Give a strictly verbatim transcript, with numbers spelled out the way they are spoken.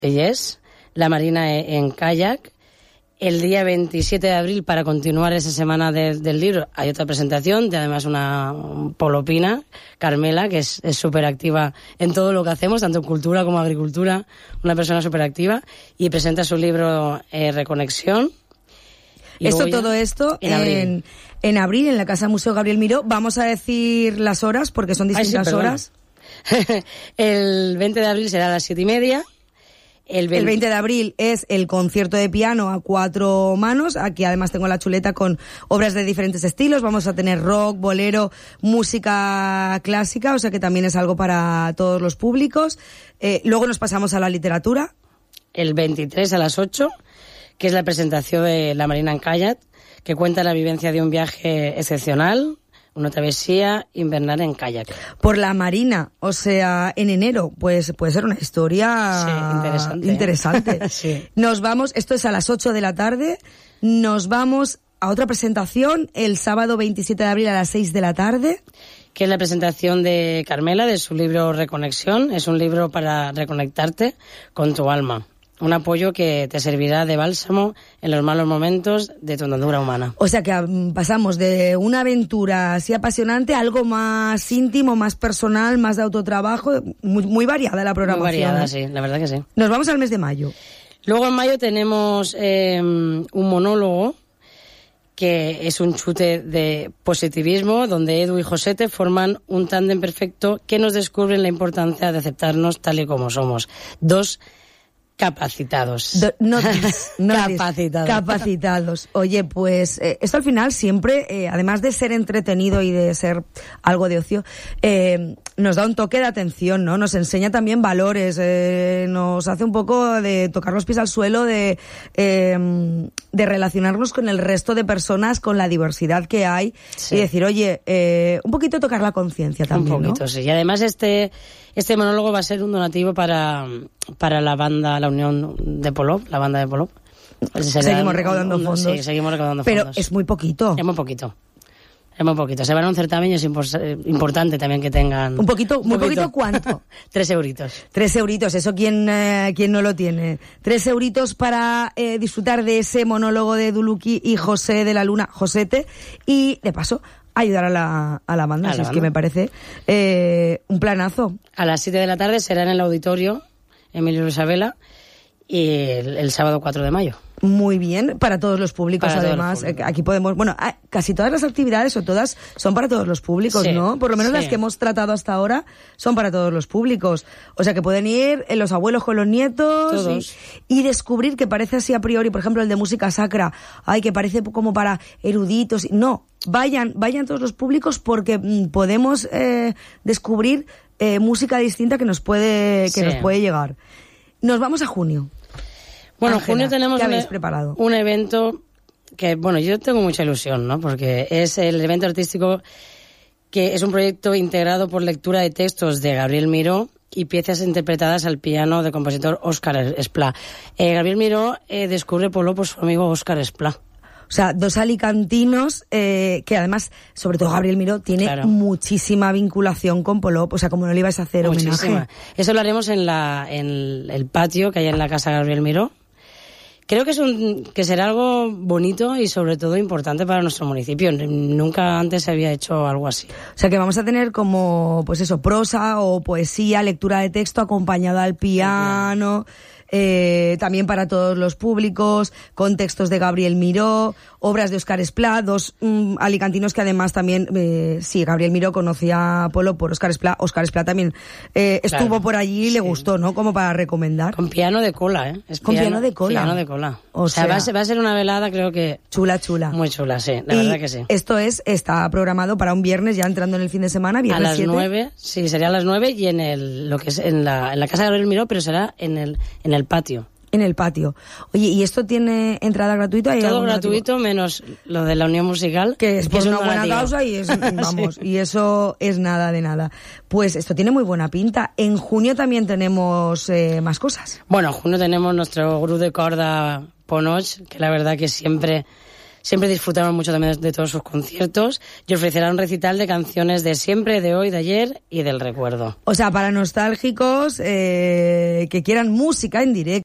Yes, la Marina en kayak. El día veintisiete de abril, para continuar esa semana de, del libro, hay otra presentación de además una un polopina, Carmela, que es súper activa en todo lo que hacemos, tanto en cultura como agricultura, una persona súper activa, y presenta su libro eh, Reconexión. Y esto, todo esto en abril. En, en abril, en la Casa Museo Gabriel Miró. Vamos a decir las horas, porque son distintas Ay, sí, horas. El veinte de abril será a las siete y media. El veinte... el veinte de abril es el concierto de piano a cuatro manos. Aquí además tengo la chuleta con obras de diferentes estilos. Vamos a tener rock, bolero, música clásica, o sea que también es algo para todos los públicos. Eh, luego nos pasamos a la literatura. El veintitrés a las ocho, que es la presentación de La Marina en kayak, que cuenta la vivencia de un viaje excepcional, una travesía invernal en kayak. Por la Marina, o sea, en enero, pues puede ser una historia sí, interesante. interesante. ¿eh? Sí. Nos vamos, esto es a las ocho de la tarde, nos vamos a otra presentación el sábado veintisiete de abril a las seis de la tarde. Que es la presentación de Carmela, de su libro Reconexión. Es un libro para reconectarte con tu alma. Un apoyo que te servirá de bálsamo en los malos momentos de tu andadura humana. O sea que pasamos de una aventura así apasionante a algo más íntimo, más personal, más de autotrabajo, muy, muy variada la programación. Muy variada, sí, la verdad que sí. Nos vamos al mes de mayo. Luego en mayo tenemos eh, un monólogo que es un chute de positivismo, donde Edu y Josete forman un tándem perfecto que nos descubren la importancia de aceptarnos tal y como somos. Dos capacitados. Do, no, no capacitados. Capacitados. Oye, pues eh, esto al final siempre, eh, además de ser entretenido y de ser algo de ocio, eh, nos da un toque de atención, ¿no? Nos enseña también valores, eh, nos hace un poco de tocar los pies al suelo, de, eh, de relacionarnos con el resto de personas, con la diversidad que hay, sí. Y decir, oye, eh, un poquito tocar la conciencia también, un poquito, ¿no? Sí. Y además este este monólogo va a ser un donativo para para la banda, la Unión de Polop, la banda de Polop. Seguimos recaudando un, fondos. Sí, seguimos recaudando Pero fondos. Pero es muy poquito. Es muy poquito. Es muy poquito. Se van a un certamen y es impor- importante también que tengan... Un poquito, muy poquito, poquito ¿cuánto? Tres euritos. Tres euritos, eso quién, eh, quién no lo tiene. Tres euritos para eh, disfrutar de ese monólogo de Duluki y José de la Luna, Josete, y de paso ayudar a la, a la banda, a si la es banda. Que me parece eh, un planazo. A las siete de la tarde será en el auditorio Emilio Isabela y el, el sábado cuatro de mayo. Muy bien, para todos los públicos, para además. Los públicos. Aquí podemos, bueno, casi todas las actividades o todas son para todos los públicos, sí, ¿no? Por lo menos sí. Las que hemos tratado hasta ahora son para todos los públicos. O sea que pueden ir los abuelos con los nietos y, y descubrir que parece así a priori, por ejemplo, el de música sacra, ay, que parece como para eruditos. No, vayan, vayan todos los públicos porque mm, podemos eh, descubrir eh, música distinta que nos puede, que sí. nos puede llegar. Nos vamos a junio. Bueno, en junio tenemos ¿qué habéis un, preparado? un evento que, bueno, yo tengo mucha ilusión, ¿no? Porque es el evento artístico que es un proyecto integrado por lectura de textos de Gabriel Miró y piezas interpretadas al piano del compositor Óscar Esplá. Eh, Gabriel Miró eh, descubre Polop por su amigo Óscar Esplá. O sea, dos alicantinos eh, que además, sobre todo Gabriel Miró, tiene claro. muchísima vinculación con Polop. O sea, como no le ibas a hacer muchísima. Homenaje. Eso lo haremos en, la, en el patio que hay en la casa Gabriel Miró. Creo que es un que será algo bonito y sobre todo importante para nuestro municipio. Nunca antes se había hecho algo así. O sea que vamos a tener como, pues eso, prosa o poesía, lectura de texto acompañada al piano. Eh, también para todos los públicos, con textos de Gabriel Miró, obras de Óscar Esplá, dos um, alicantinos que además también, eh, sí, Gabriel Miró conocía a Polop por Óscar Esplá, Óscar Esplá también eh, estuvo claro, por allí y sí. le gustó, ¿no? Como para recomendar. Con piano de cola, ¿eh? Es con piano, piano de cola. Piano de cola. O, o sea, sea va, a ser, va a ser una velada, creo que... Chula, chula. Muy chula, sí, la y verdad que sí. Esto es, está programado para un viernes, ya entrando en el fin de semana, viernes a las siete. nueve, sí, sería a las nueve y en el, lo que es en la, en la casa de Gabriel Miró, pero será en el, en el patio. En el patio. Oye, ¿y esto tiene entrada gratuita? Todo gratuito, motivo? Menos lo de la Unión Musical. Que es que por es una un buena causa y, es, vamos, sí. y eso es nada de nada. Pues esto tiene muy buena pinta. En junio también tenemos eh, más cosas. Bueno, en junio tenemos nuestro grupo de corda Ponoch, que la verdad que siempre siempre disfrutamos mucho también de, de todos sus conciertos y ofrecerá un recital de canciones de siempre, de hoy, de ayer y del recuerdo. O sea, para nostálgicos eh, que quieran música en directo.